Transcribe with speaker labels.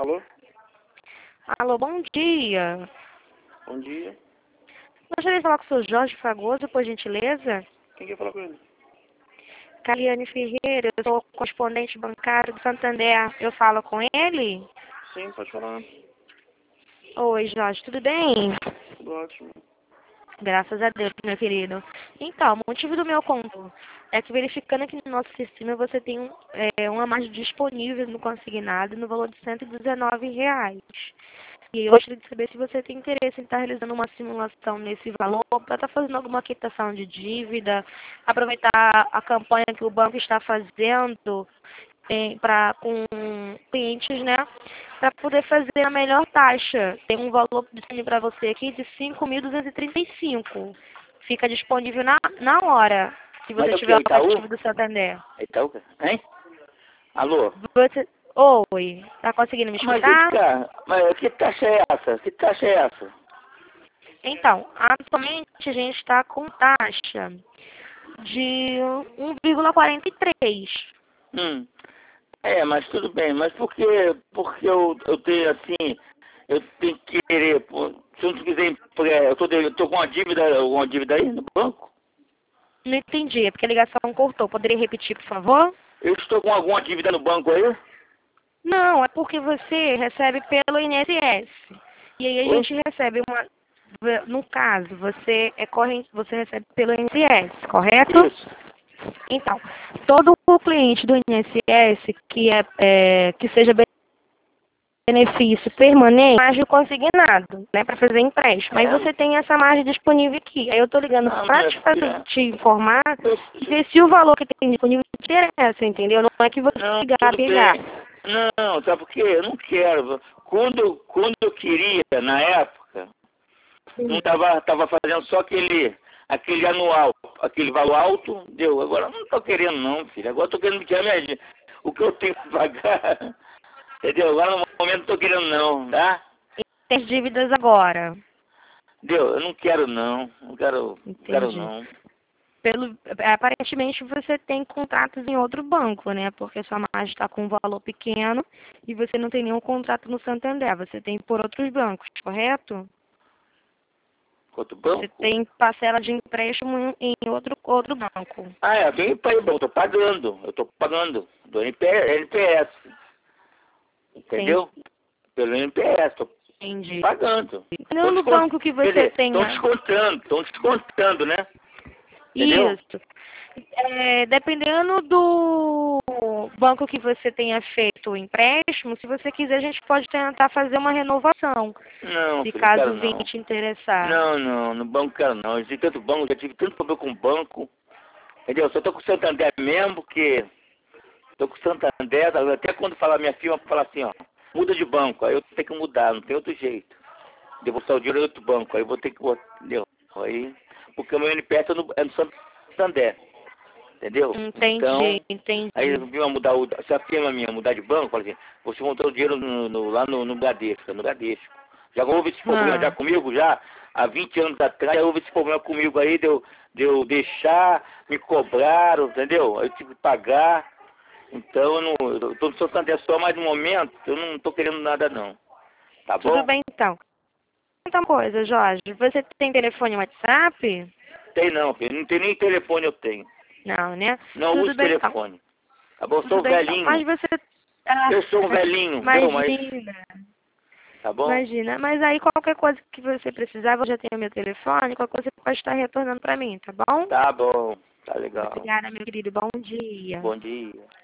Speaker 1: Alô?
Speaker 2: Alô, bom dia.
Speaker 1: Bom dia.
Speaker 2: Gostaria de falar com o senhor Jorge Fragoso, por gentileza?
Speaker 1: Quem quer falar com ele?
Speaker 2: Caliane Ferreira, eu sou correspondente bancário do Santander. Eu falo com ele?
Speaker 1: Sim, pode falar.
Speaker 2: Oi, Jorge, tudo bem?
Speaker 1: Tudo ótimo.
Speaker 2: Graças a Deus, meu querido. Então, o motivo do meu conto é que verificando aqui no nosso sistema você tem uma margem disponível no consignado no valor de R$ 119. E eu gostaria de saber se você tem interesse em estar realizando uma simulação nesse valor para estar fazendo alguma quitação de dívida, aproveitar a campanha que o banco está fazendo com clientes, né? Para poder fazer a melhor taxa. Tem um valor disponível para você aqui de 5.235. Fica disponível na hora, se
Speaker 1: Mas
Speaker 2: você
Speaker 1: é o que?
Speaker 2: tiver
Speaker 1: É
Speaker 2: o aplicativo
Speaker 1: Itaú?
Speaker 2: do Santander.
Speaker 1: É Itaú? Hein? Alô?
Speaker 2: Você... Oi, tá conseguindo me escutar?
Speaker 1: Mas que taxa é essa? Que taxa é essa?
Speaker 2: Então, atualmente a gente está com taxa de 1,43.
Speaker 1: Mas tudo bem. Mas porque eu tenho assim, eu tenho que querer, se eu não quiser, eu tô com uma dívida aí no banco?
Speaker 2: Não entendi, é porque a ligação cortou. Poderia repetir, por favor?
Speaker 1: Eu estou com alguma dívida no banco aí?
Speaker 2: Não, é porque você recebe pelo INSS. E aí a
Speaker 1: Oi?
Speaker 2: gente recebe uma... No caso, você recebe pelo INSS, correto?
Speaker 1: Isso.
Speaker 2: Então, todo o cliente do INSS que seja benefício permanente, margem consignado, né, para fazer empréstimo. Mas você tem essa margem disponível aqui. Aí eu estou ligando
Speaker 1: Ah,
Speaker 2: para
Speaker 1: minha filha.
Speaker 2: te informar
Speaker 1: Eu-
Speaker 2: e ver se o valor que tem disponível te interessa, entendeu? Não é que você
Speaker 1: Não,
Speaker 2: ligar,
Speaker 1: tudo
Speaker 2: pegar.
Speaker 1: bem. Não, sabe por quê? Eu não quero. Quando eu queria, na época, não tava fazendo só aquele anual, aquele valor alto, deu. Agora eu não tô querendo não, filho. Agora eu tô querendo tirar o que eu tenho que pagar. Entendeu? Agora no momento não tô querendo não, tá?
Speaker 2: Tem dívidas agora.
Speaker 1: Entendeu? Eu não quero não. Não quero
Speaker 2: Entendi.
Speaker 1: não.
Speaker 2: Aparentemente você tem contratos em outro banco, né? Porque sua margem está com um valor pequeno e você não tem nenhum contrato no Santander. Você tem por outros bancos, correto?
Speaker 1: Quanto
Speaker 2: Você
Speaker 1: banco?
Speaker 2: tem parcela de empréstimo em outro banco.
Speaker 1: Ah, eu tenho para bom, tô pagando. Eu tô pagando do NPS. Entendeu? Pelo NPS, tô
Speaker 2: Entendi.
Speaker 1: pagando.
Speaker 2: Dependendo do banco que
Speaker 1: Quer
Speaker 2: você
Speaker 1: dizer,
Speaker 2: tenha.
Speaker 1: estão descontando, né? Entendeu?
Speaker 2: Isso. Dependendo do banco que você tenha feito o empréstimo, se você quiser, a gente pode tentar fazer uma renovação,
Speaker 1: Não,
Speaker 2: se
Speaker 1: filho, quero
Speaker 2: caso venha
Speaker 1: não.
Speaker 2: te interessar.
Speaker 1: Não, não, no banco quero não. Eu tive tanto banco, já tive tanto problema com o banco. Entendeu? Só tô com o Santander mesmo, porque tô com o Santander, até quando falar minha firma, fala assim, ó, muda de banco, aí eu tenho que mudar, não tem outro jeito. Devolver o dinheiro em outro banco, aí eu vou ter que, entendeu? Aí, porque o meu NPS é no Santander. Entendeu?
Speaker 2: Entendi,
Speaker 1: Então, aí
Speaker 2: entendi.
Speaker 1: eu vim a mudar se a firma minha mudar de banco, fala assim, você montou o dinheiro lá no Bradesco, no Bradesco. Já houve esse problema já
Speaker 2: Ah,
Speaker 1: comigo, já há 20 anos atrás, já houve esse problema comigo aí, de eu deixar, me cobraram, entendeu? Aí eu tive que pagar. Então eu tô no Santander só, mas no momento eu não tô querendo nada não. Tá
Speaker 2: tudo
Speaker 1: bom?
Speaker 2: bem então. Então, uma coisa, Jorge, você tem telefone WhatsApp?
Speaker 1: Tem não, filho. Não tem nem telefone eu tenho.
Speaker 2: Não, né?
Speaker 1: Não
Speaker 2: Tudo
Speaker 1: uso
Speaker 2: bem então.
Speaker 1: telefone. Tá bom? Eu
Speaker 2: Tudo
Speaker 1: sou
Speaker 2: bem então. Mas
Speaker 1: velhinho.
Speaker 2: você. Ah,
Speaker 1: Eu sou um velhinho, viu? Mas,
Speaker 2: imagina.
Speaker 1: tá bom?
Speaker 2: Imagina, mas aí qualquer coisa que você precisar, eu já tenho meu telefone, qualquer coisa você pode estar retornando para mim, tá bom?
Speaker 1: Tá bom. Tá legal.
Speaker 2: Obrigada, meu querido. Bom dia.
Speaker 1: Bom dia.